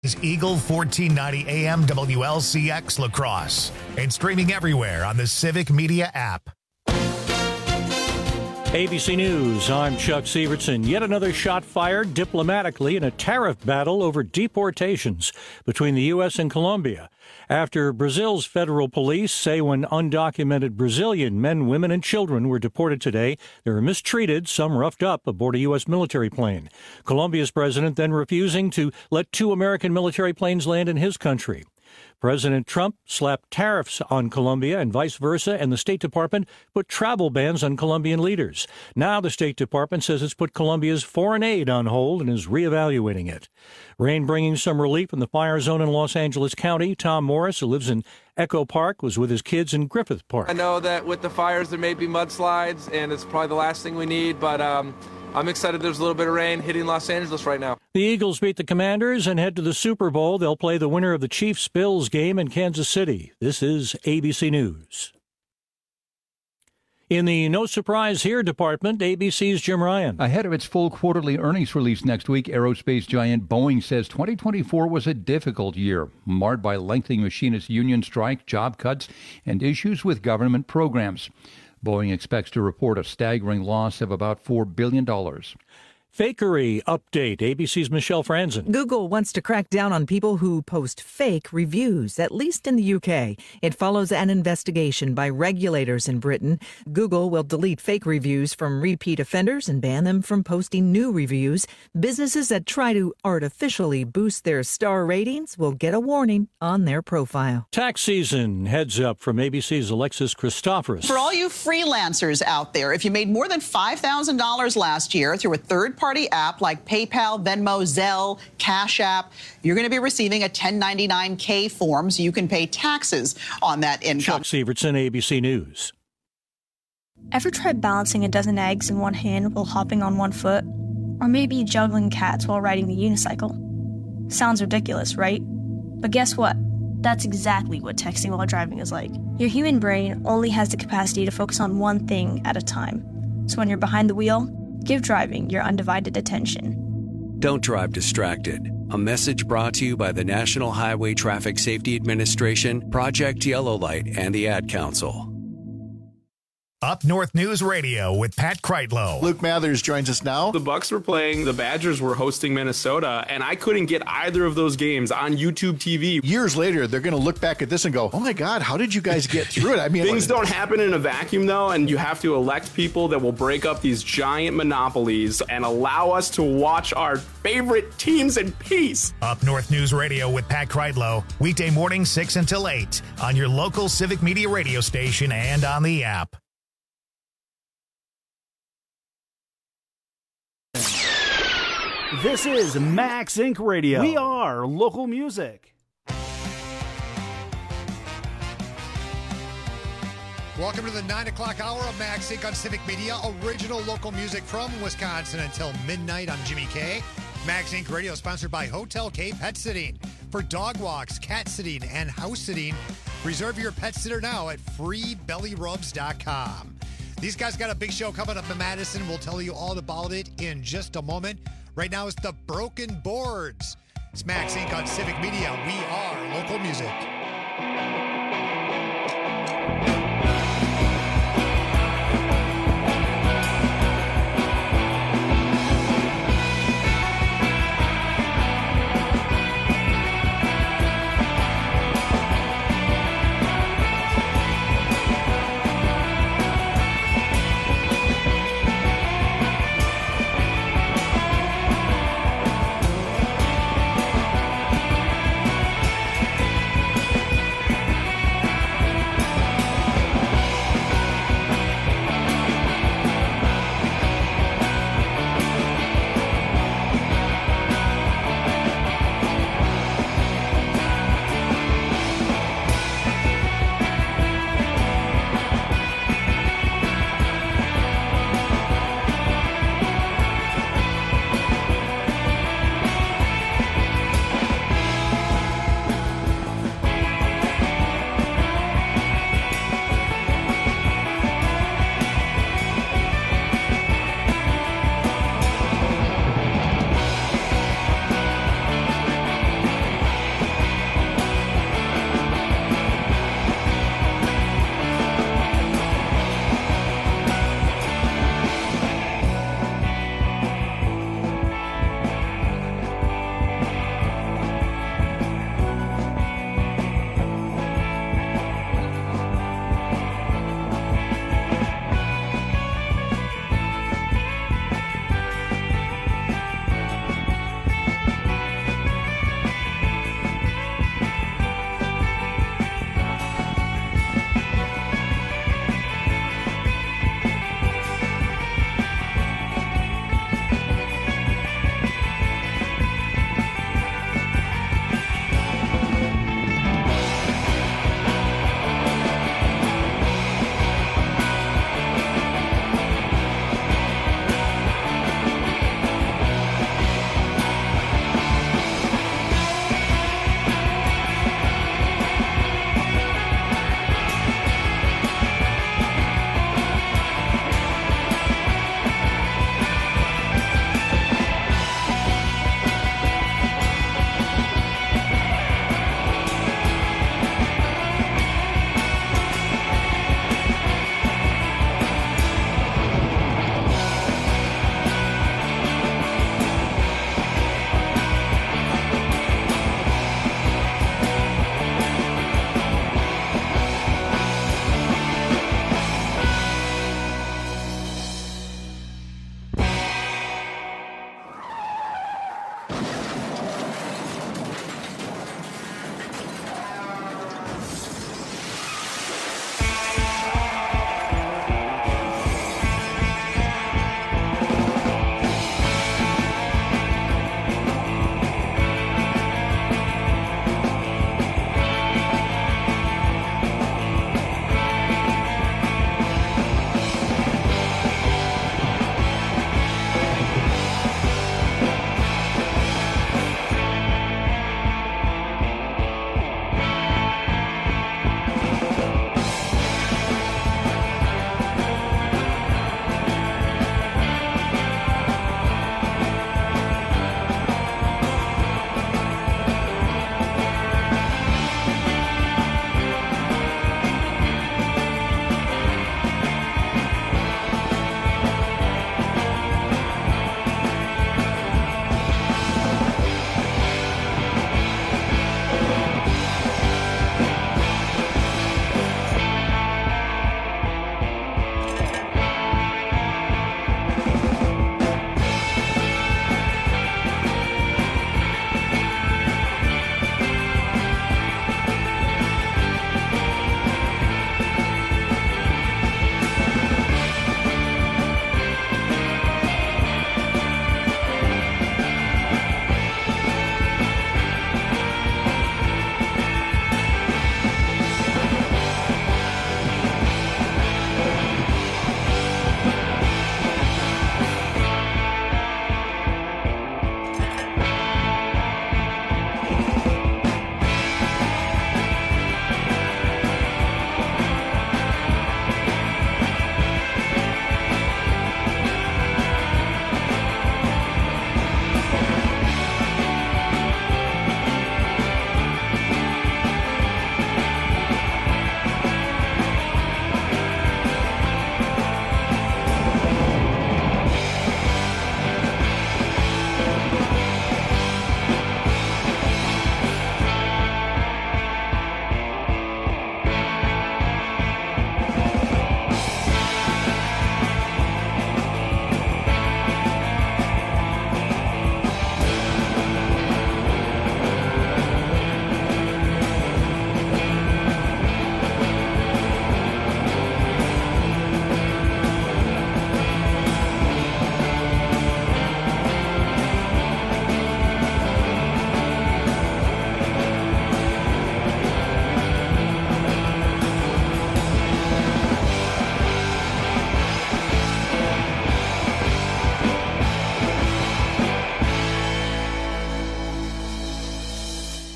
is Eagle 1490 AM WLCX La Crosse and streaming everywhere on the Civic Media app. ABC News, I'm Chuck Sievertson. Yet another shot fired diplomatically in a tariff battle over deportations between the U.S. and Colombia. After Brazil's federal police say when undocumented Brazilian men, women, and children were deported today, they were mistreated, some roughed up, aboard a U.S. military plane. Colombia's president then refusing to let 2 American military planes land in his country. President Trump slapped tariffs on Colombia and vice versa, and the State Department put travel bans on Colombian leaders. Now the State Department says it's put Colombia's foreign aid on hold and is reevaluating it. Rain bringing some relief in the fire zone in Los Angeles County. Tom Morris, who lives in Echo Park, was with his kids in Griffith Park. I know that with the fires there may be mudslides, and it's probably the last thing we need, but I'm excited there's a little bit of rain hitting Los Angeles right now. The Eagles beat the Commanders and head to the Super Bowl. They'll play the winner of the Chiefs-Bills game in Kansas City. This is ABC News. In the No Surprise Here department, ABC's Jim Ryan. Ahead of its full quarterly earnings release next week, aerospace giant Boeing says 2024 was a difficult year, marred by lengthening machinist union strike, job cuts, and issues with government programs. Boeing expects to report a staggering loss of about $4 billion. Fakery update. ABC's Michelle Franzen. Google wants to crack down on people who post fake reviews, at least in the UK. It follows an investigation by regulators in Britain. Google will delete fake reviews from repeat offenders and ban them from posting new reviews. Businesses that try to artificially boost their star ratings will get a warning on their profile. Tax season heads up from ABC's Alexis Christoforous. For all you freelancers out there, if you made more than $5,000 last year through a third-party app like PayPal, Venmo, Zelle, Cash App, you're going to be receiving a 1099-K form so you can pay taxes on that income. Chuck Sievertson, ABC News. Ever tried balancing a dozen eggs in one hand while hopping on one foot? Or maybe juggling cats while riding the unicycle? Sounds ridiculous, right? But guess what? That's exactly what texting while driving is like. Your human brain only has the capacity to focus on one thing at a time. So when you're behind the wheel, give driving your undivided attention. Don't drive distracted. A message brought to you by the National Highway Traffic Safety Administration, Project Yellow Light, and the Ad Council. Up North News Radio with Pat Kreitlow. Luke Mathers joins us now. The Bucks were playing, the Badgers were hosting Minnesota, and I couldn't get either of those games on YouTube TV. Years later, they're going to look back at this and go, oh my God, how did you guys get through it? I mean, things don't happen in a vacuum, though, and you have to elect people that will break up these giant monopolies and allow us to watch our favorite teams in peace. Up North News Radio with Pat Kreitlow, weekday morning 6 until 8 on your local Civic Media radio station and on the app. This is Max Inc. Radio. We are local music. Welcome to the 9 o'clock hour of Max Inc. on Civic Media. Original local music from Wisconsin until midnight on Jimmy K. Max Inc. Radio sponsored by Hotel K Pet Sitting. For dog walks, cat sitting, and house sitting, reserve your pet sitter now at freebellyrubs.com. These guys got a big show coming up in Madison. We'll tell you all about it in just a moment. Right now it's the Broken Boards. It's Max Inc. on Civic Media. We are local music.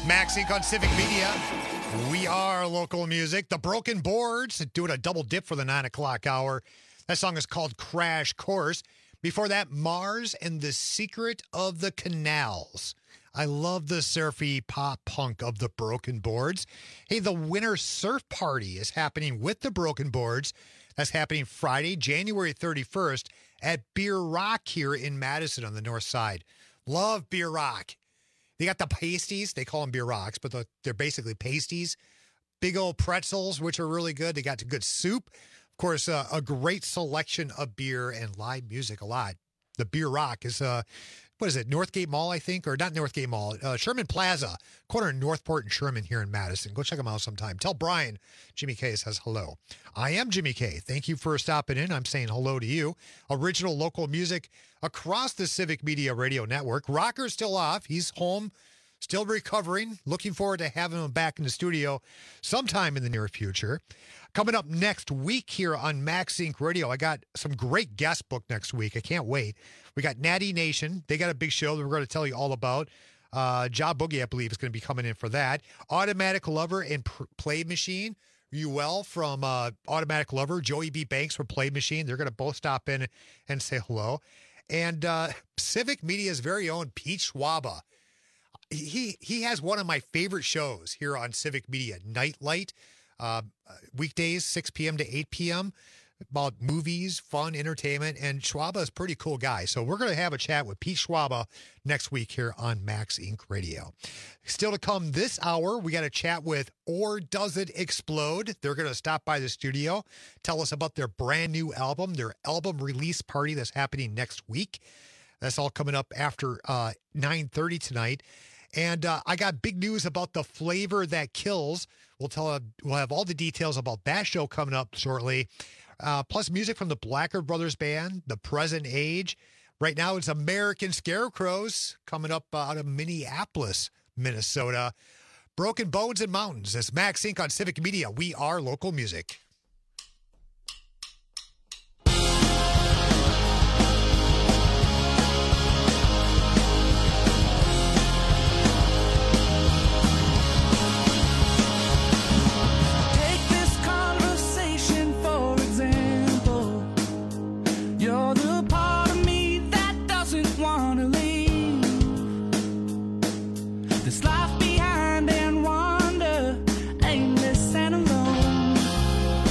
Max Inc. on Civic Media. We are local music. The Broken Boards doing a double dip for the 9 o'clock hour. That song is called Crash Course. Before that, Mars and the Secret of the Canals. I love the surfy pop punk of the Broken Boards. Hey, the Winter Surf Party is happening with the Broken Boards. That's happening Friday, January 31st at Beer Rock here in Madison on the north side. Love Beer Rock. They got the pasties. They call them beer rocks, but they're basically pasties. Big old pretzels, which are really good. They got good soup. Of course, a great selection of beer and live music a lot. The Beer Rock is, what is it, Northgate Mall, I think? Or not Northgate Mall, Sherman Plaza, corner of Northport and Sherman here in Madison. Go check them out sometime. Tell Brian Jimmy K says hello. I am Jimmy K. Thank you for stopping in. I'm saying hello to you. Original local music across the Civic Media Radio Network. Rocker's still off. He's home, still recovering. Looking forward to having him back in the studio sometime in the near future. Coming up next week here on Max Inc. Radio, I got some great guests booked next week. I can't wait. We got Natty Nation. They got a big show that we're going to tell you all about. Job Boogie, I believe, is going to be coming in for that. Automatic Lover and Play Machine. Ruel from Automatic Lover, Joey B. Banks from Play Machine. They're going to both stop in and say hello. And Civic Media's very own Pete Schwaba. He has one of my favorite shows here on Civic Media, Nightlight. Weekdays, 6 p.m. to 8 p.m. about movies, fun, entertainment, and Schwaba is a pretty cool guy. So we're going to have a chat with Pete Schwaba next week here on Max Inc. Radio. Still to come this hour, we got a chat with Or Does It Explode? They're going to stop by the studio, tell us about their brand new album, their album release party that's happening next week. That's all coming up after 9:30 tonight. And I got big news about The Flavor That Kills. We'll have all the details about that show coming up shortly. Plus music from the Blackard Brothers Band, The Present Age. Right now it's American Scarecrows coming up out of Minneapolis, Minnesota. Broken Bones and Mountains. It's Max Inc. on Civic Media. We are local music. Life behind and wander, aimless and alone.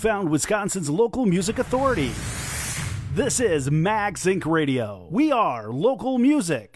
found Wisconsin's local music authority. This is MagSync Radio. We are local music.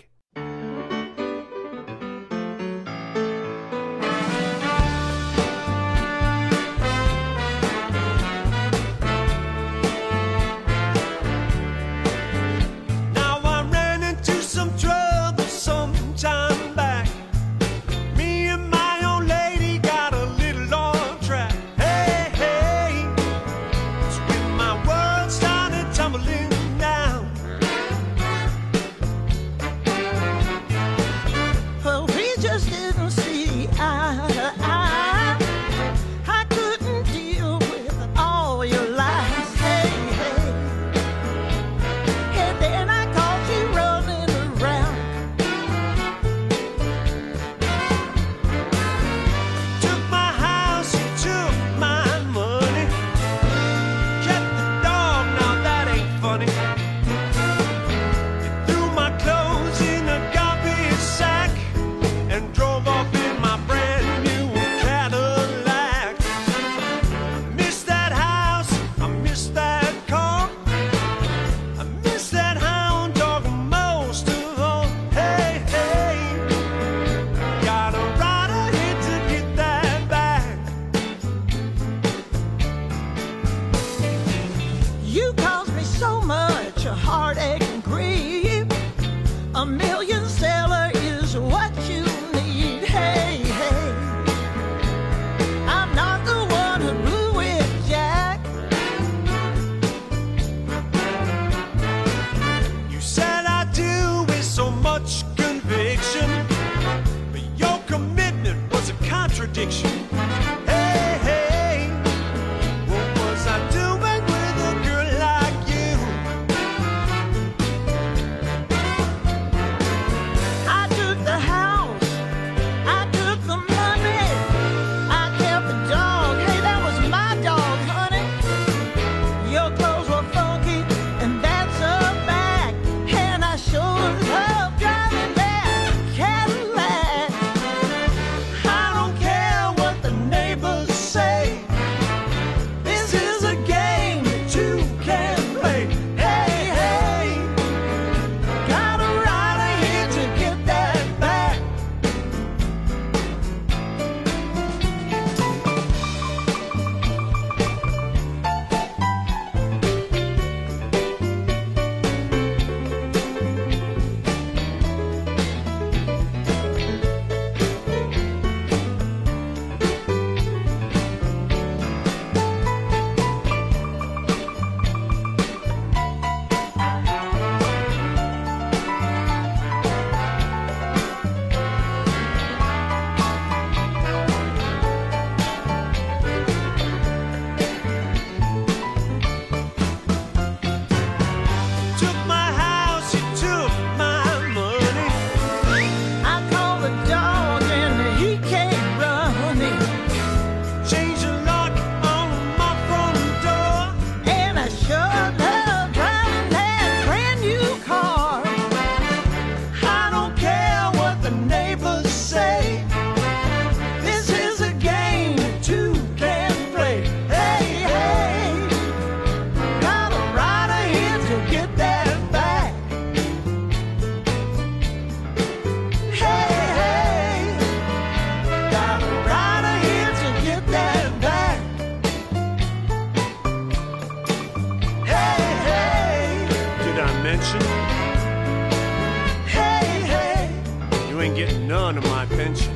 None of my pension.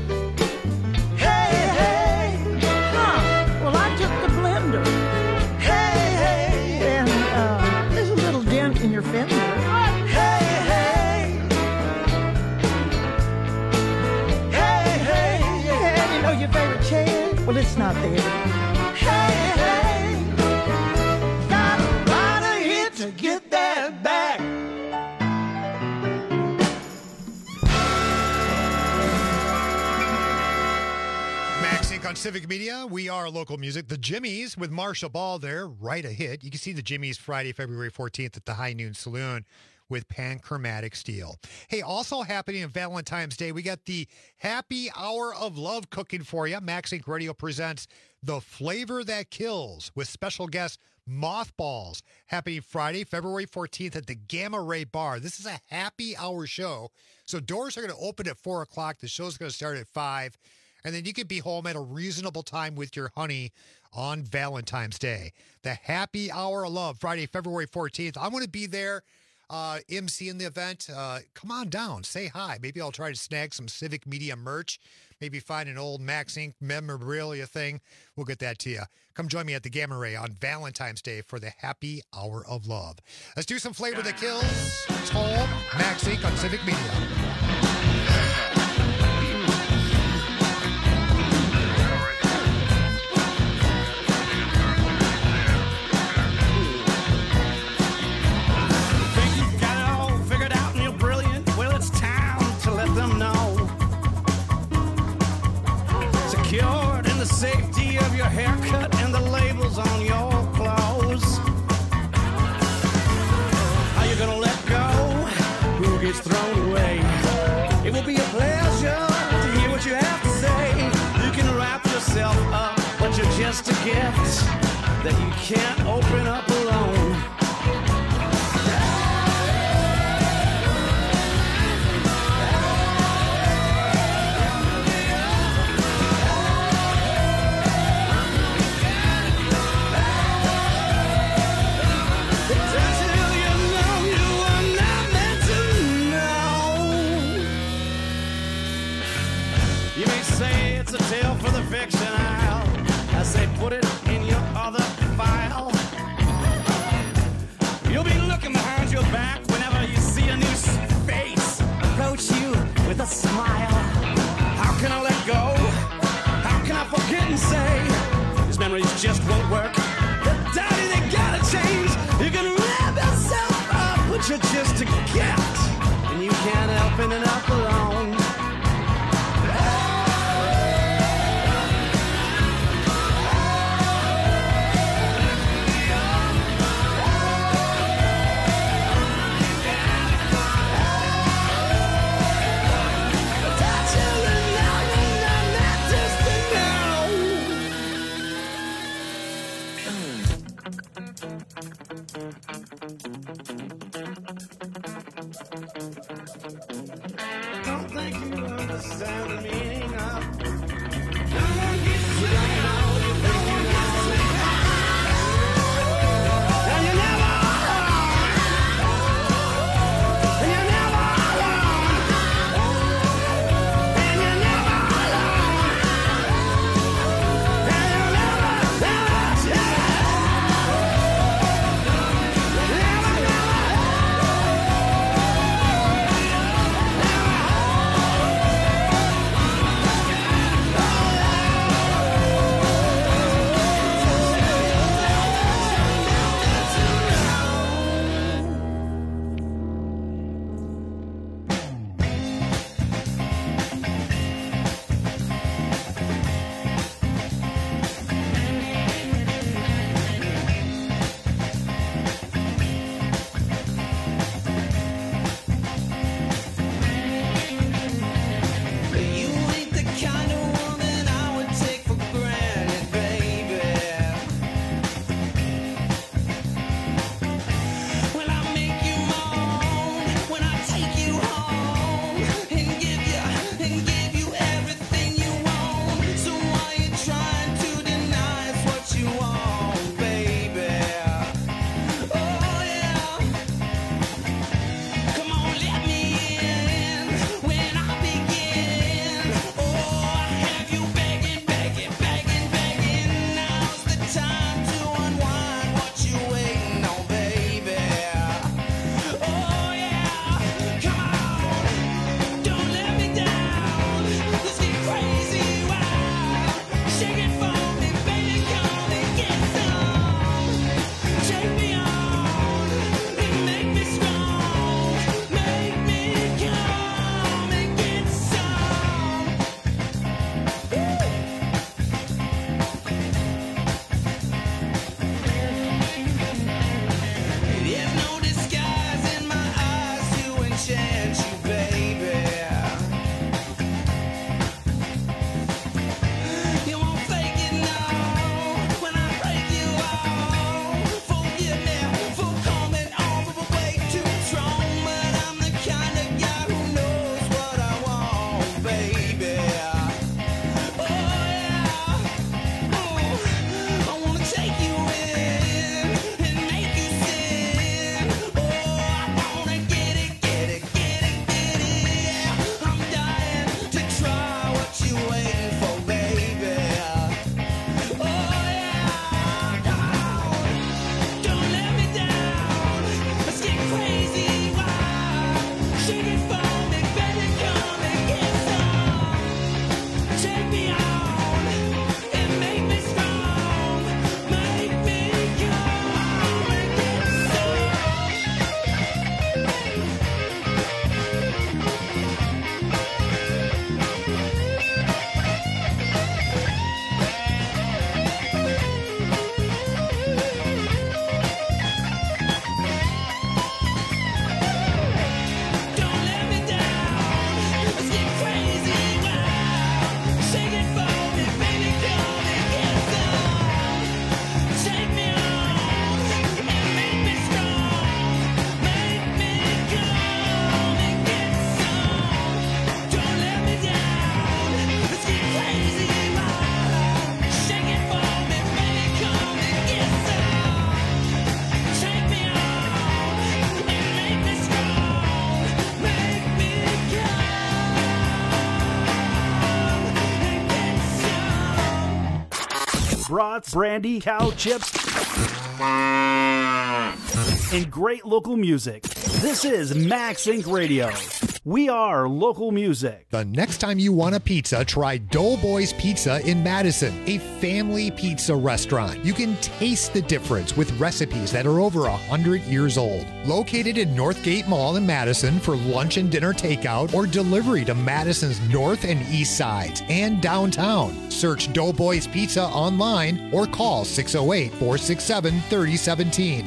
Hey, hey, well, I took the blender. Hey, hey, and there's a little dent in your fender. Hey, hey, hey, hey, and you know your favorite chair? Well, it's not there. Hey, hey, got a rider here to get that back. On Civic Media, we are local music. The Jimmies with Marshall Ball there, Write a Hit. You can see the Jimmies Friday, February 14th at the High Noon Saloon with Panchromatic Steel. Hey, also happening on Valentine's Day, we got the Happy Hour of Love cooking for you. Max Inc. Radio presents The Flavor That Kills with special guest Mothballs, happening Friday, February 14th at the Gamma Ray Bar. This is a happy hour show, so doors are going to open at 4 o'clock. The show's going to start at 5, and then you can be home at a reasonable time with your honey on Valentine's Day. The Happy Hour of Love, Friday, February 14th. I'm going to be there. MC in the event. Come on down. Say hi. Maybe I'll try to snag some Civic Media merch. Maybe find an old Max Inc. memorabilia thing. We'll get that to you. Come join me at the Gamma Ray on Valentine's Day for the Happy Hour of Love. Let's do some Flavor That Kills. It's home. Max Inc. on Civic Media. Safety of your haircut and the labels on your clothes. How you gonna let go? Who gets thrown away? It will be a pleasure to hear what you have to say. You can wrap yourself up, but you're just a gift that you can't open up alone. It's a tale for the fiction aisle. I say put it in your other file. You'll be looking behind your back whenever you see a new face approach you with a smile. How can I let go? How can I forget and say these memories just won't work? The daddy, they gotta change. You can wrap yourself up, but you're just a gift, and you can't open it up alone. Don't think you understand the meaning of. brats, brandy, cow chips, and great local music. This is Max Inc. Radio. We are local music. The next time you want a pizza, try Doughboys Pizza in Madison, a family pizza restaurant. You can taste the difference with recipes that are over 100 years old. Located in Northgate Mall in Madison for lunch and dinner takeout or delivery to Madison's north and east sides and downtown. Search Doughboys Pizza online or call 608-467-3017.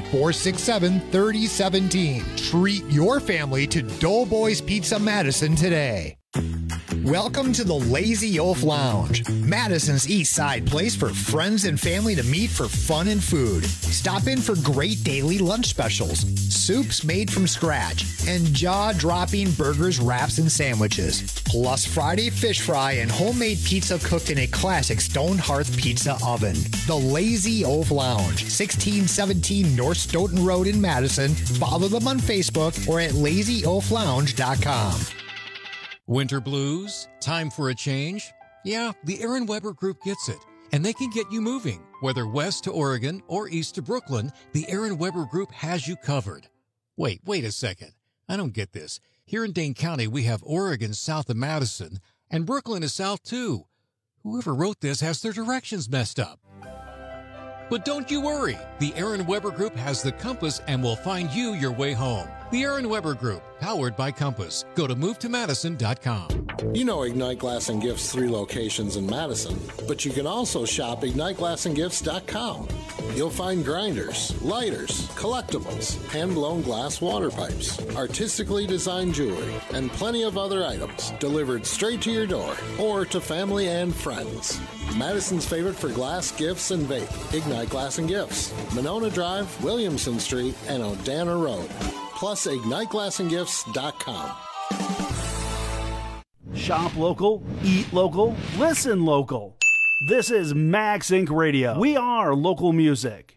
467-3017. Treat your family to Doughboys Pizza Madison today. Welcome to the Lazy Oaf Lounge, Madison's East Side place for friends and family to meet for fun and food. Stop in for great daily lunch specials, soups made from scratch, and jaw-dropping burgers, wraps, and sandwiches. Plus Friday fish fry and homemade pizza cooked in a classic stone hearth pizza oven. The Lazy Oaf Lounge, 1617 North Stoughton Road in Madison. Follow them on Facebook or at lazyoaflounge.com. Winter blues? Time for a change? Yeah, the Aaron Weber Group gets it, and they can get you moving. Whether west to Oregon or east to Brooklyn, the Aaron Weber Group has you covered. Wait a second. I don't get this. Here in Dane County, we have Oregon south of Madison, and Brooklyn is south too. Whoever wrote this has their directions messed up. But don't you worry. The Aaron Weber Group has the compass and will find you your way home. The Aaron Weber Group, powered by Compass. Go to movetomadison.com. You know Ignite Glass and Gifts' 3 locations in Madison, but you can also shop IgniteGlassandGifts.com. You'll find grinders, lighters, collectibles, hand-blown glass water pipes, artistically designed jewelry, and plenty of other items delivered straight to your door or to family and friends. Madison's favorite for glass, gifts, and vape. Ignite Glass and Gifts. Monona Drive, Williamson Street, and Odana Road. Plus IgniteGlassandGifts.com. Shop local, eat local, listen local. This is Max Inc. Radio. We are local music.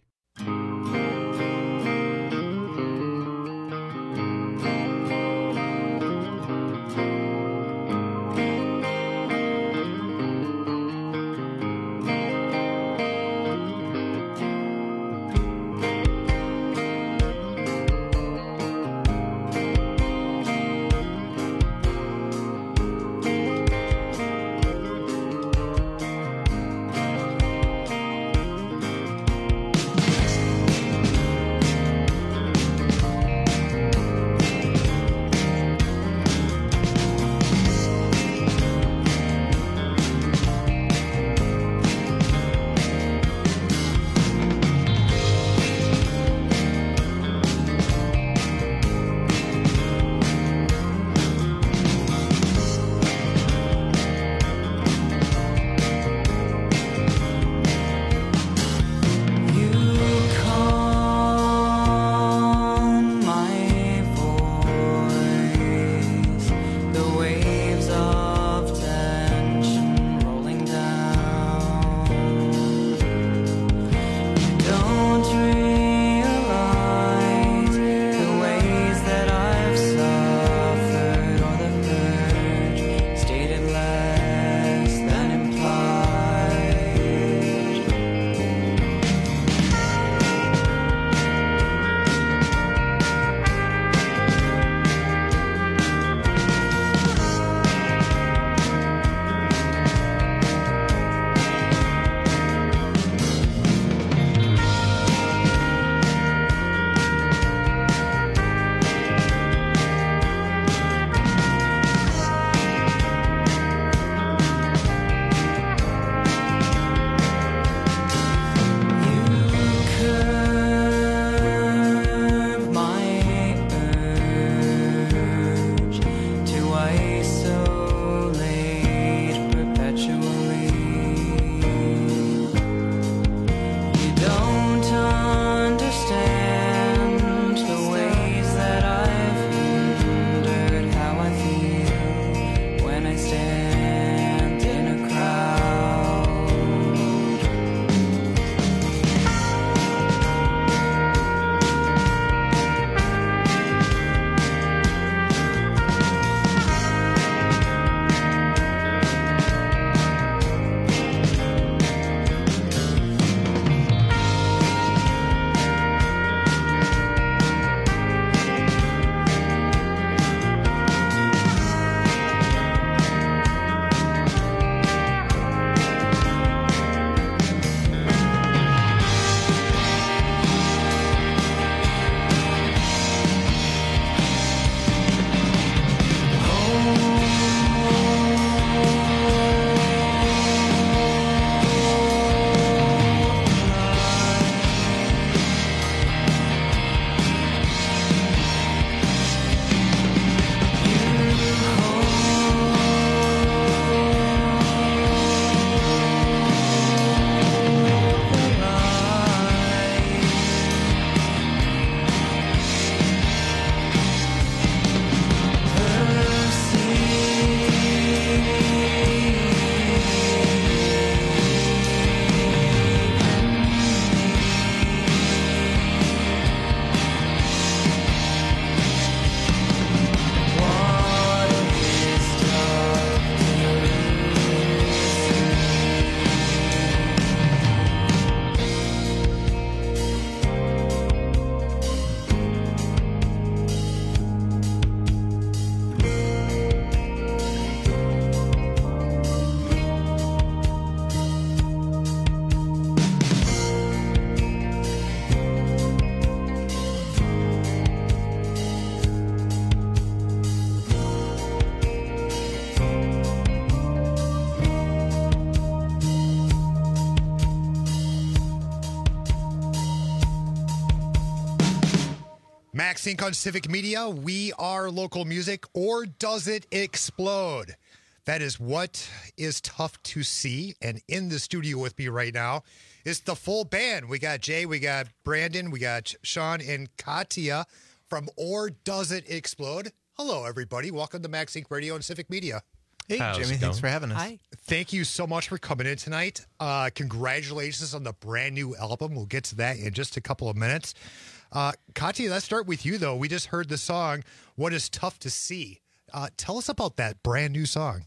Max Inc. on Civic Media. We are local music, or does it explode? That is what is tough to see. And in the studio with me right now is the full band. We got Jay, we got Brandon, we got Sean and Katya from Or Does It Explode? Hello, everybody. Welcome to Max Inc. Radio and Civic Media. Hey, Jimmy, thanks for having us. Hi. Thank you so much for coming in tonight. Congratulations on the brand new album. We'll get to that in just a couple of minutes. Katya, let's start with you, though. We just heard the song, What Is Tough to See. Tell us about that brand new song.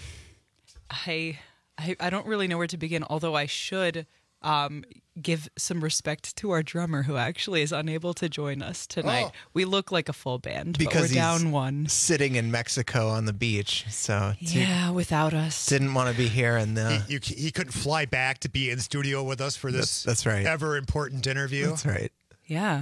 I don't really know where to begin, although I should give some respect to our drummer, who actually is unable to join us tonight. Oh. We look like a full band, Because but we're he's down one. sitting in Mexico on the beach, so Yeah, without us. didn't want to be here. And He couldn't fly back to be in studio with us for this That's right. ever important interview. That's right. Yeah.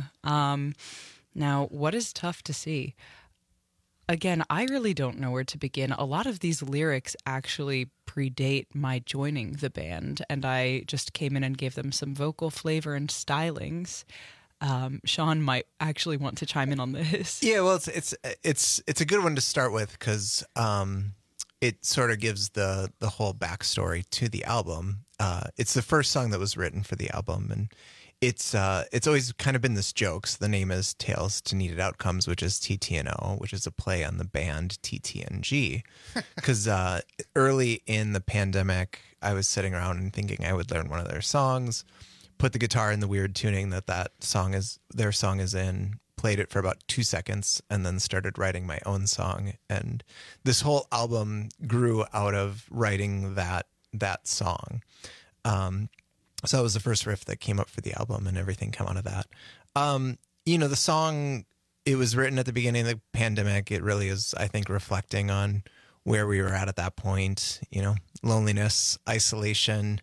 Now, what is tough to see? Again, I really don't know where to begin. A lot of these lyrics actually predate my joining the band, and I just came in and gave them some vocal flavor and stylings. Sean might actually want to chime in on this. Yeah, well, it's a good one to start with because it sort of gives the whole backstory to the album. It's the first song that was written for the album, and it's always kind of been this joke. So the name is Tales to Needed Outcomes, which is TTNO, which is a play on the band TTNG. Because early in the pandemic, I was sitting around and thinking I would learn one of their songs, put the guitar in the weird tuning that their song is in, played it for about 2 seconds, and then started writing my own song. And this whole album grew out of writing that song. So that was the first riff that came up for the album, and everything came out of that. The song, it was written at the beginning of the pandemic. It really is, I think, reflecting on where we were at that point, loneliness, isolation,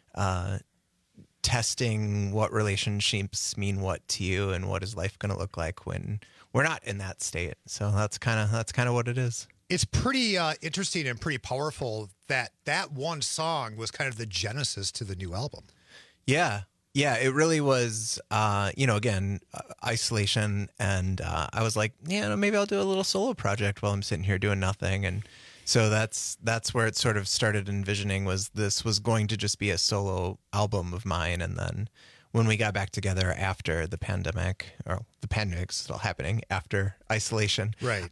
testing what relationships mean what to you and what is life going to look like when we're not in that state. So that's kind of what it is. It's pretty interesting and pretty powerful that one song was kind of the genesis to the new album. Yeah, it really was, again, isolation. And I was like, maybe I'll do a little solo project while I'm sitting here doing nothing. And so that's where it sort of started envisioning this was going to just be a solo album of mine. And then when we got back together after the pandemic, or the pandemic's still happening after isolation. Right.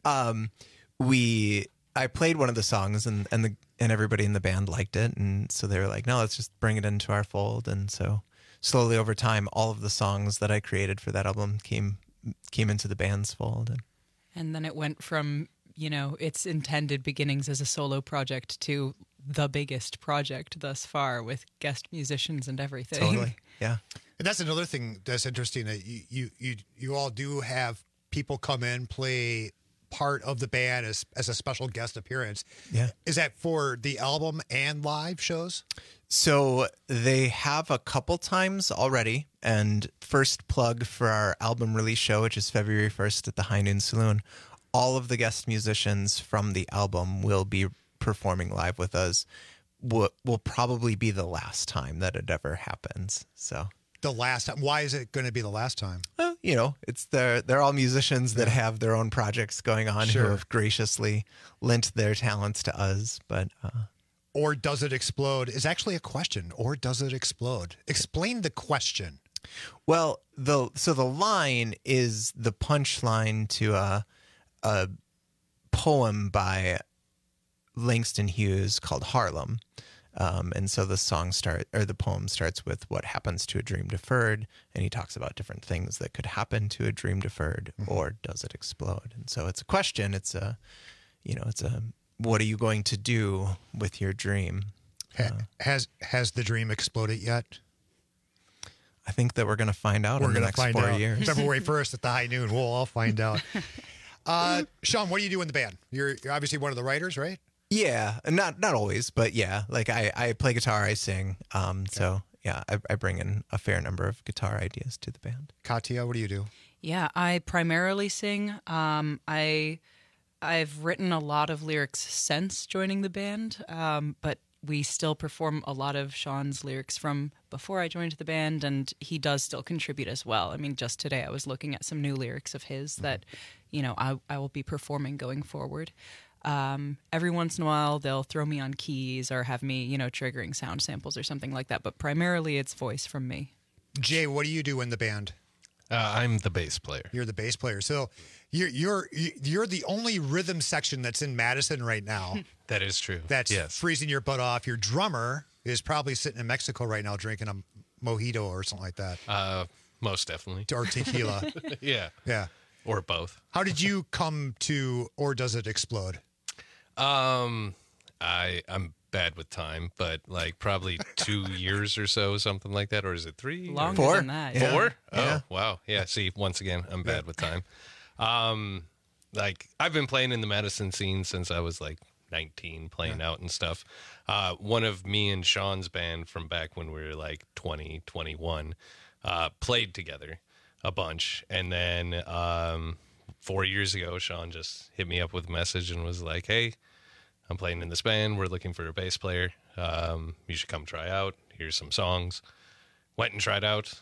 I played one of the songs and everybody in the band liked it. And so they were like, no, let's just bring it into our fold. And so slowly over time, all of the songs that I created for that album came into the band's fold. And then it went from, its intended beginnings as a solo project to the biggest project thus far with guest musicians and everything. Totally. Yeah. And that's another thing that's interesting, that you all do have people come in, play part of the band as a special guest appearance. Yeah. Is that for the album and live shows? So they have a couple times already. And first plug for our album release show, which is February 1st at the High Noon Saloon. All of the guest musicians from the album will be performing live with us. Will probably be the last time that it ever happens. So the last time. Why is it going to be the last time? Well, it's they're all musicians that have their own projects going on who have graciously lent their talents to us. But Or Does It Explode is actually a question. Or does it explode? Explain the question. Well, the line is the punchline to a poem by Langston Hughes called Harlem. And so the poem starts with what happens to a dream deferred, and he talks about different things that could happen to a dream deferred, or does it explode? And so it's a question. It's a what are you going to do with your dream? Has the dream exploded yet? I think that we're going to find out in the next 4 years. February 1st at the High Noon. We'll all find out. Sean, what do you do in the band? You're obviously one of the writers, right? Yeah, not always, but yeah. Like I play guitar, I sing. So yeah, I bring in a fair number of guitar ideas to the band. Katya, what do you do? Yeah, I primarily sing. I've written a lot of lyrics since joining the band, but we still perform a lot of Sean's lyrics from before I joined the band, and he does still contribute as well. I mean, just today I was looking at some new lyrics of his that, I will be performing going forward. Every once in a while they'll throw me on keys or have me, triggering sound samples or something like that, but primarily it's voice from me. Jay, what do you do in the band? I'm the bass player. You're the bass player. So you're the only rhythm section that's in Madison right now. That is true. That's freezing your butt off. Your drummer is probably sitting in Mexico right now drinking a mojito or something like that. Most definitely. Or tequila. Yeah. Yeah. Or both. How did you come to Or Does It Explode? I'm bad with time, but like probably 2 years or so, something like that. Or is it 3? Longer than that. 4? Yeah. Oh, wow. Yeah. See, once again, I'm bad with time. Like I've been playing in the Madison scene since I was like 19, playing out and stuff. One of me and Sean's band from back when we were like 20, 21, played together a bunch. And then 4 years ago, Sean just hit me up with a message and was like, hey, I'm playing in this band. We're looking for a bass player. You should come try out. Here's some songs. Went and tried out.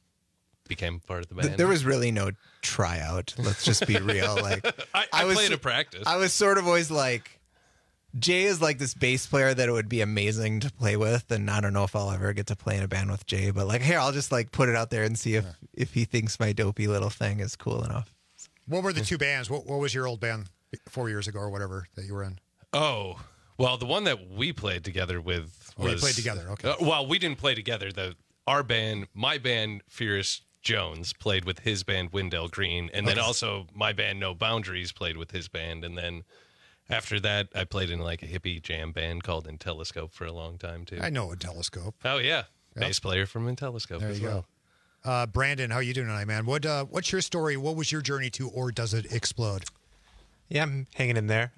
Became part of the band. There was really no tryout. Let's just be real. Like I played a practice. I was sort of always like, Jay is like this bass player that it would be amazing to play with, and I don't know if I'll ever get to play in a band with Jay, but like, here, I'll just like put it out there and see if he thinks my dopey little thing is cool enough. What were the two bands? What was your old band 4 years ago or whatever that you were in? Oh, well, the one that we played together with was... you played together, okay. Well, we didn't play together. Our band, my band, Fierce Jones, played with his band, Wendell Green, and then also my band, No Boundaries, played with his band, and then after that, I played in like a hippie jam band called Intelliscope for a long time, too. I know Intelliscope. Oh, yeah. Bass player from Intelliscope there as you well. Go. Brandon, how you doing tonight, man? What's your story? What was your journey to Or Does It Explode? Yeah, I'm hanging in there.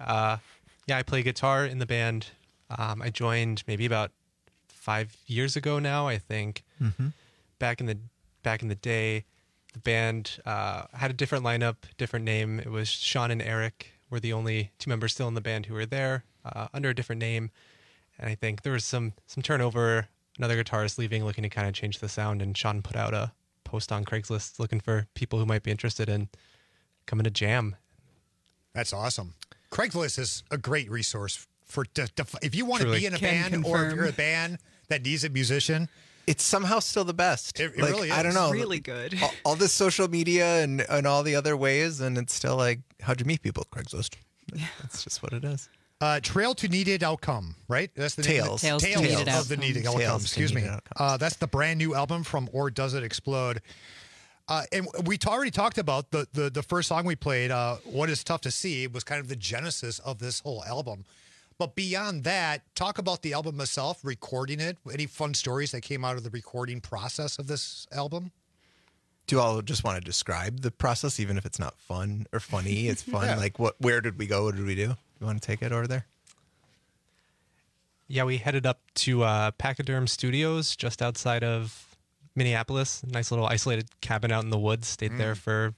I play guitar in the band. I joined maybe about 5 years ago now, I think. Mm-hmm. Back in the day, the band had a different lineup, different name. It was Sean and Eric were the only two members still in the band who were there under a different name. And I think there was some turnover. Another guitarist leaving, looking to kind of change the sound. And Sean put out a post on Craigslist looking for people who might be interested in coming to jam. That's awesome. Craigslist is a great resource for if you want to be in a band or if you're a band that needs a musician. It's somehow still the best. It really is. I don't know. It's really good. All this social media and all the other ways, and it's still like, how'd you meet people? Craigslist. That's just what it is. Trail to Needed Outcome, right? That's the Tales. name. Tales of the Needed Outcome. Excuse me. That's the brand new album from Or Does It Explode? And we already talked about the first song we played, What Is Tough to See, was kind of the genesis of this whole album. But beyond that, talk about the album itself, recording it. Any fun stories that came out of the recording process of this album? Do you all just want to describe the process, even if it's not fun or funny? It's fun. Yeah. Like, where did we go? What did we do? You want to take it over there? Yeah, we headed up to Pachyderm Studios just outside of Minneapolis. Nice little isolated cabin out in the woods. Stayed there for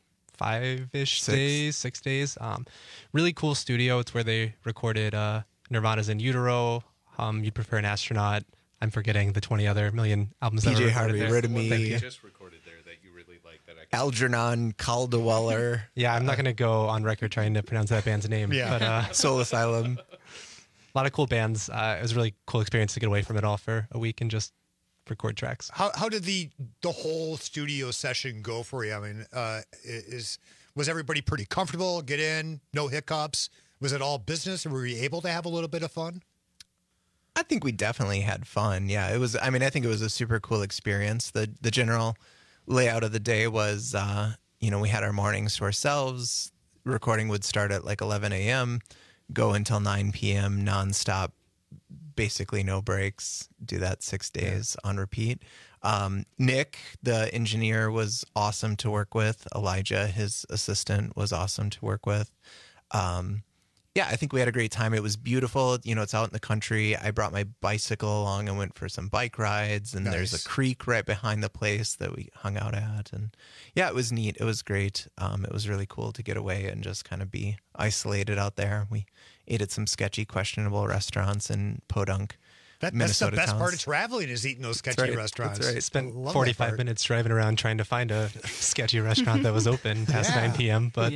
6 days. Really cool studio. It's where they recorded Nirvana's In Utero, You'd Prefer an Astronaut. I'm forgetting the 20 other million albums that were PJ recorded Harvey, there. Rid of Me. Just recorded there that you really like that. Algernon Caldwell. Yeah, I'm not going to go on record trying to pronounce that band's name. Yeah. But, Soul Asylum. A lot of cool bands. It was a really cool experience to get away from it all for a week and just record tracks. How did the whole studio session go for you? I mean, was everybody pretty comfortable? Get in, no hiccups? Was it all business, or were you able to have a little bit of fun? I think we definitely had fun. Yeah, it was. I mean, I think it was a super cool experience. The general layout of the day was, we had our mornings to ourselves. Recording would start at like 11 a.m., go until 9 p.m. nonstop, basically no breaks. Do that 6 days on repeat. Nick, the engineer, was awesome to work with. Elijah, his assistant, was awesome to work with. I think we had a great time. It was beautiful. It's out in the country. I brought my bicycle along and went for some bike rides. And There's a creek right behind the place that we hung out at. And it was neat. It was great. It was really cool to get away and just kind of be isolated out there. We ate at some sketchy, questionable restaurants in Podunk. That's Minnesota the best towns. part of traveling is eating those sketchy restaurants. That's right. Spent Love that 45 part. minutes driving around trying to find a sketchy restaurant that was open past 9 p.m. But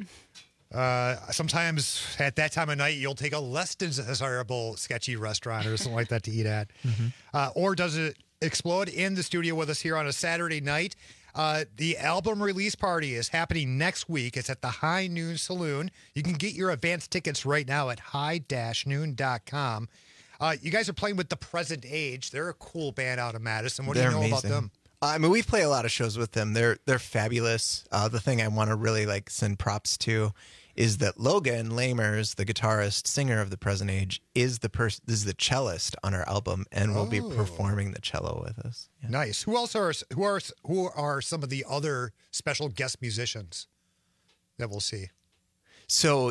sometimes at that time of night, you'll take a less desirable sketchy restaurant or something like that to eat at. Or Does It Explode in the studio with us here on a Saturday night. The album release party is happening next week. It's at the High Noon Saloon. You can get your advance tickets right now at high-noon.com. You guys are playing with The Present Age. They're a cool band out of Madison. What do you know about them? I mean, we play a lot of shows with them. They're fabulous. The thing I want to really send props to is that Logan Lamers, the guitarist, singer of The Present Age, is the cellist on our album and will be performing the cello with us. Yeah. Nice. Who are some of the other special guest musicians that we'll see? So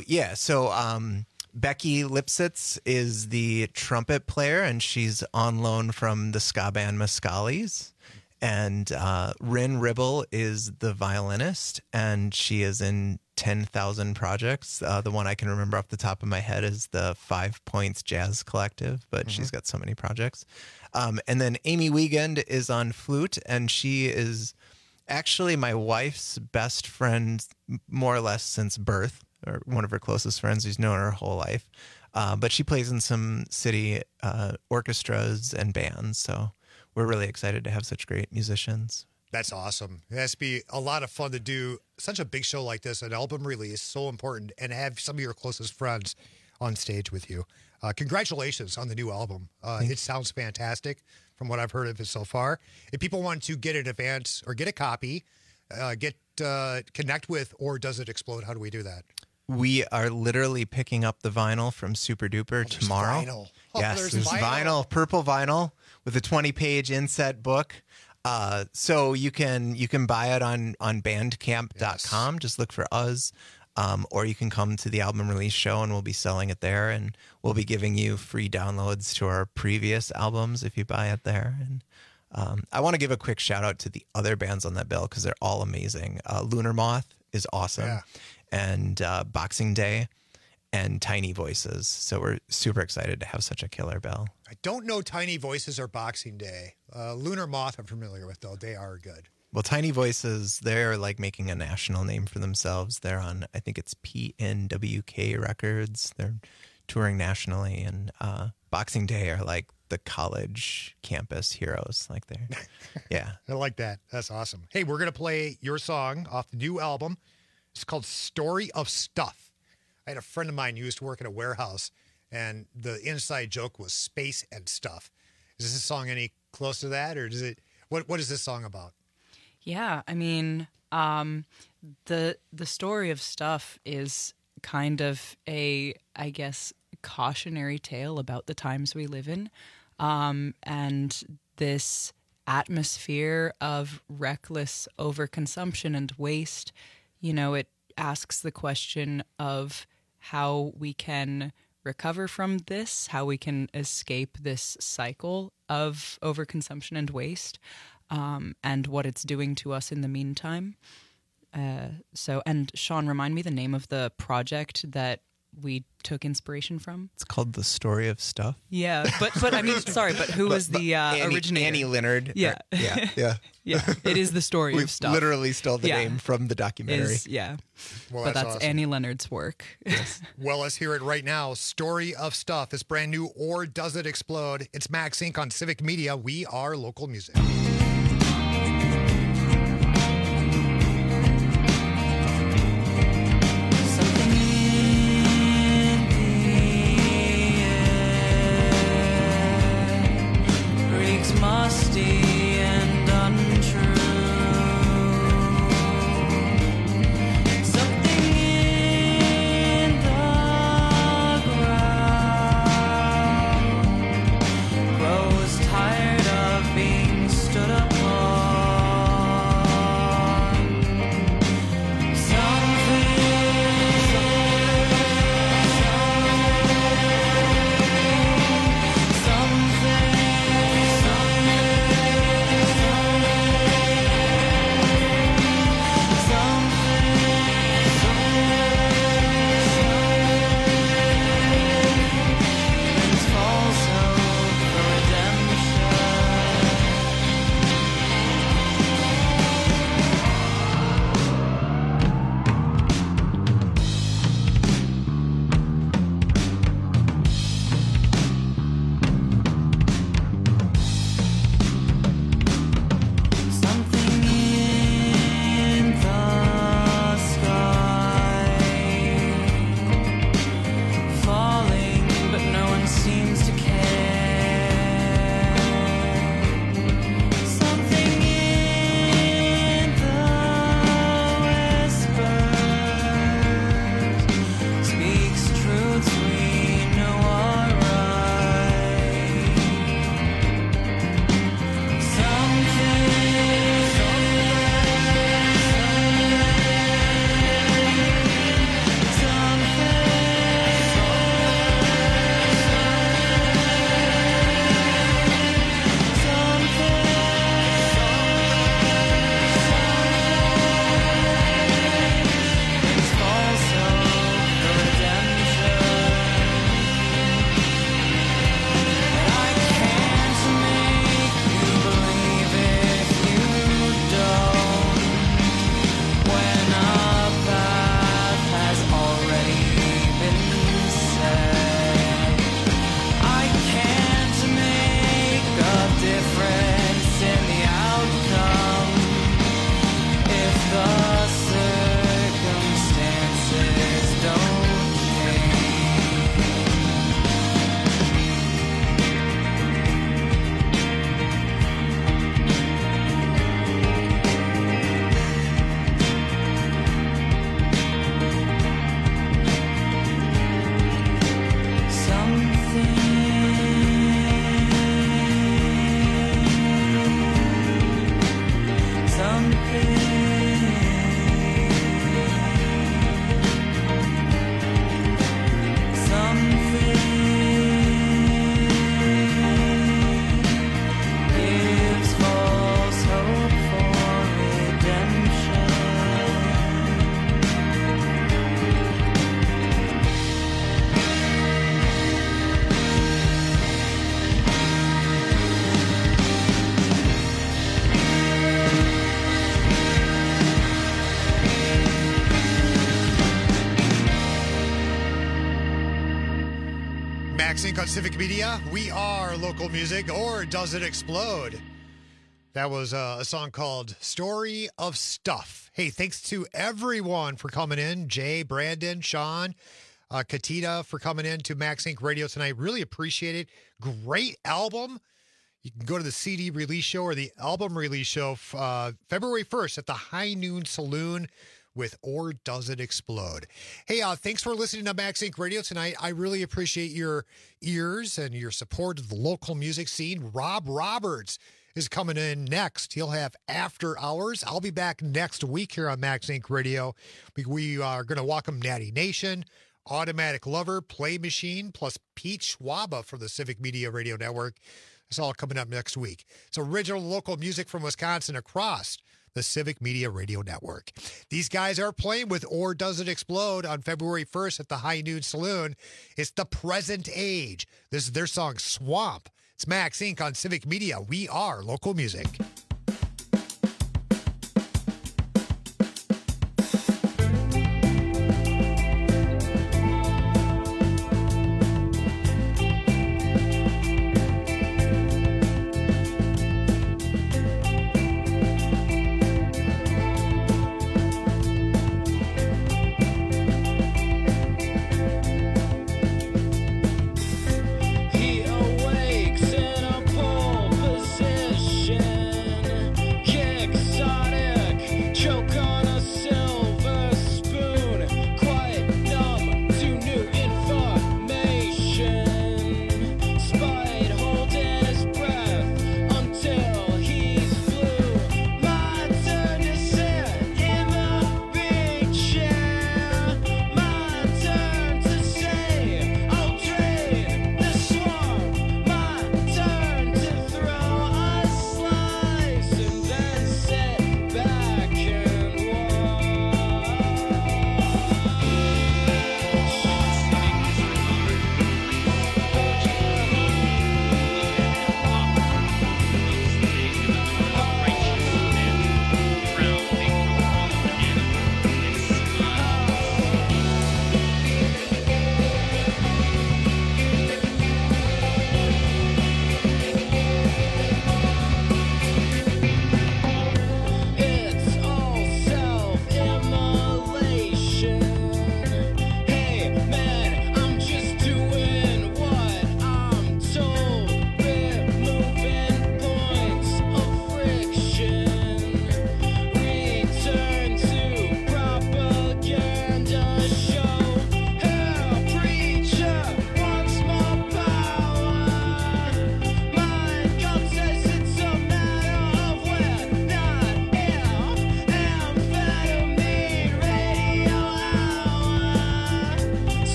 Becky Lipsitz is the trumpet player, and she's on loan from the ska band Mescalis. And Rin Ribble is the violinist, and she is in 10,000 projects. The one I can remember off the top of my head is the 5 Points Jazz Collective, but she's got so many projects. And then Amy Wiegand is on flute, and she is actually my wife's best friend, more or less since birth, or one of her closest friends who's known her whole life. But she plays in some city orchestras and bands, so we're really excited to have such great musicians. That's awesome. It has to be a lot of fun to do such a big show like this, an album release, so important, and have some of your closest friends on stage with you. Congratulations on the new album. It sounds fantastic from what I've heard of it so far. If people want to get an advance or get a copy, connect with Or Does It Explode, how do we do that? We are literally picking up the vinyl from Super Duper tomorrow. Vinyl. Yes, there's vinyl, purple vinyl with a 20-page inset book. So you can buy it on bandcamp.com. Just look for us. Or you can come to the album release show and we'll be selling it there, and we'll be giving you free downloads to our previous albums if you buy it there. And I want to give a quick shout out to the other bands on that bill because they're all amazing. Lunar Moth is awesome, and Boxing Day and Tiny Voices. So we're super excited to have such a killer bill. I don't know Tiny Voices or Boxing Day. Lunar Moth I'm familiar with, though. They are good. Well, Tiny Voices, they're making a national name for themselves. They're on, I think it's PNWK Records. They're touring nationally. And Boxing Day are the college campus heroes. Yeah. I like that. That's awesome. Hey, we're going to play your song off the new album. It's called Story of Stuff. I had a friend of mine who used to work in a warehouse, and the inside joke was space and stuff. Is this song any close to that, or does it? What is this song about? Yeah, I mean, the story of stuff is kind of a, I guess, cautionary tale about the times we live in, and this atmosphere of reckless overconsumption and waste. It asks the question of how we can recover from this, how we can escape this cycle of overconsumption and waste, and what it's doing to us in the meantime. And Sean, remind me the name of the project that we took inspiration from. It's called The Story of Stuff. Yeah, but I mean, sorry, but who was the originator? Annie Leonard. Yeah. Yeah. It is The Story of Stuff. We literally stole the name from the documentary. Well, but that's awesome. Annie Leonard's work. Yes. Well, let's hear it right now. Story of Stuff. It's brand new. Or Does It Explode? It's Max Inc. on Civic Media. We are local music. Musty and untrue. Something in the ground grows tired of being stood. Max Inc. on Civic Media. We are local music, or does it explode? That was a song called Story of Stuff. Hey, thanks to everyone for coming in. Jay, Brandon, Sean, Katina for coming in to Max Inc. Radio tonight. Really appreciate it. Great album. You can go to the CD release show or the album release show February 1st at the High Noon Saloon with Or Does It Explode? Hey, thanks for listening to Max Inc. Radio tonight. I really appreciate your ears and your support of the local music scene. Rob Roberts is coming in next. He'll have After Hours. I'll be back next week here on Max Inc. Radio. We are going to welcome Natty Nation, Automatic Lover, Play Machine, plus Pete Schwaba from the Civic Media Radio Network. It's all coming up next week. It's original local music from Wisconsin across the Civic Media Radio Network. These guys are playing with Or Does It Explode on February 1st at the High Noon Saloon. It's The Present Age. This is their song, Swamp. It's Max Inc. on Civic Media. We are local music. He awakes in a pole position.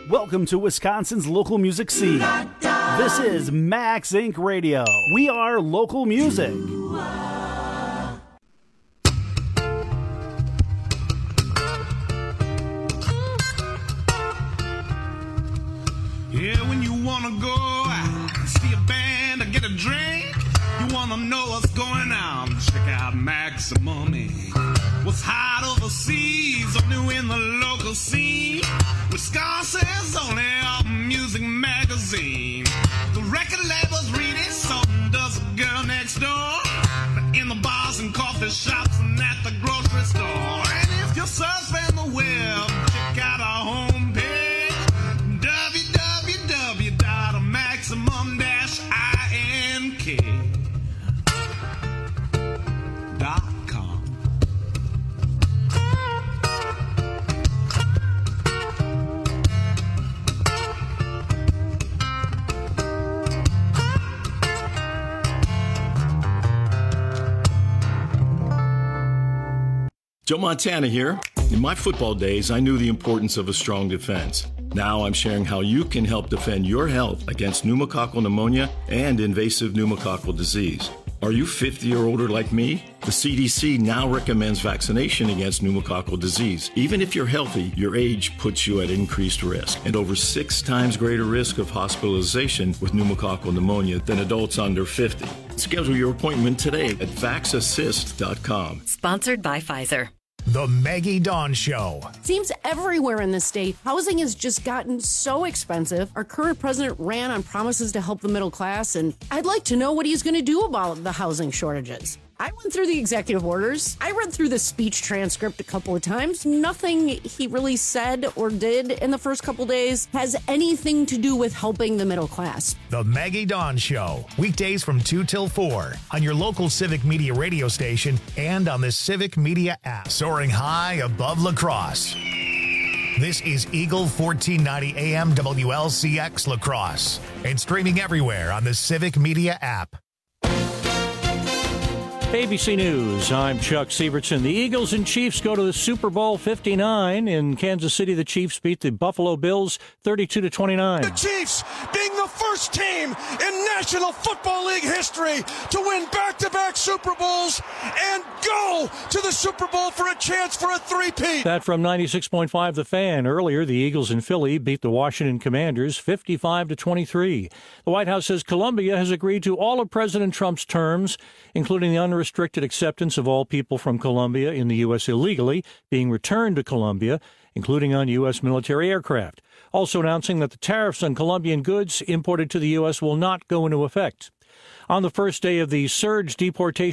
Welcome to Wisconsin's local music scene. This is Max Inc. Radio. We are local music. Yeah, when you wanna go see a band or get a drink, you wanna know what's going on, check out Maximum Inc. What's hot overseas, only in the local scene. Wisconsin's only music magazine. The record labels read it, so does the girl next door. In the bars and coffee shops and at the grocery store. And if you're surfing the web, check out our homepage. www.maximum-ink.com. Joe Montana here. In my football days, I knew the importance of a strong defense. Now I'm sharing how you can help defend your health against pneumococcal pneumonia and invasive pneumococcal disease. Are you 50 or older like me? The CDC now recommends vaccination against pneumococcal disease. Even if you're healthy, your age puts you at increased risk and over 6 times greater risk of hospitalization with pneumococcal pneumonia than adults under 50. Schedule your appointment today at vaxassist.com. Sponsored by Pfizer. The Maggie Dawn Show. Seems everywhere in the state, housing has just gotten so expensive. Our current president ran on promises to help the middle class, and I'd like to know what he's going to do about the housing shortages. I went through the executive orders. I read through the speech transcript a couple of times. Nothing he really said or did in the first couple days has anything to do with helping the middle class. The Maggie Dawn Show. Weekdays from 2 till 4 on your local Civic Media radio station and on the Civic Media app. Soaring high above La Crosse. This is Eagle 1490 AM WLCX La Crosse and streaming everywhere on the Civic Media app. ABC News, I'm Chuck Sievertson. The Eagles and Chiefs go to the Super Bowl 59. In Kansas City, the Chiefs beat the Buffalo Bills 32-29. The Chiefs being the first team in National Football League history to win back-to-back Super Bowls and go to the Super Bowl for a chance for a three-peat. That from 96.5 The Fan. Earlier, the Eagles in Philly beat the Washington Commanders 55-23. The White House says Colombia has agreed to all of President Trump's terms, including the unrestricted acceptance of all people from Colombia in the U.S. illegally being returned to Colombia, including on U.S. military aircraft. Also announcing that the tariffs on Colombian goods imported to the U.S. will not go into effect. On the first day of the surge deportation